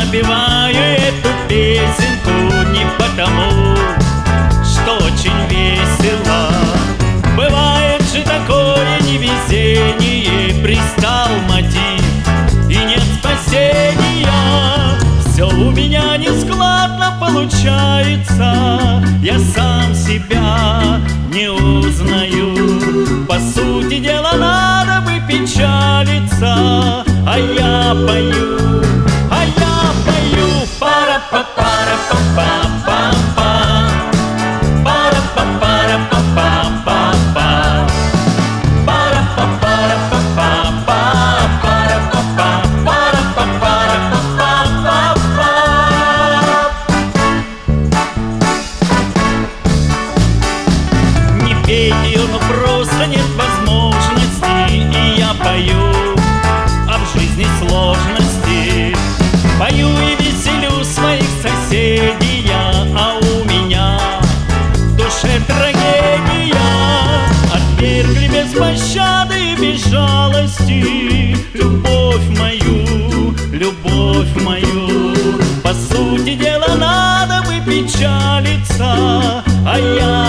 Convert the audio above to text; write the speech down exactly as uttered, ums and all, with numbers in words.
напеваю эту песенку не потому, что очень весело. Бывает же такое невезение, пристал мотив и нет спасения. Все у меня нескладно получается, я сам себя не узнаю. По сути дела, надо бы печалиться, а я пою, а я пою. Пара-па-пара-па-па-па-па, пара-па-пара-па-па-па-па, пара-па-пара-па-па-па, пара-па-пара-па-па-па-па. Не пейте, но просто нет возможности, и я пою об жизни сложности. Пою и веселю своих соседей я, а у меня в душе трагедия. Отвергли без пощады и без жалости любовь мою, любовь мою. По сути дела, надо бы печалиться, а я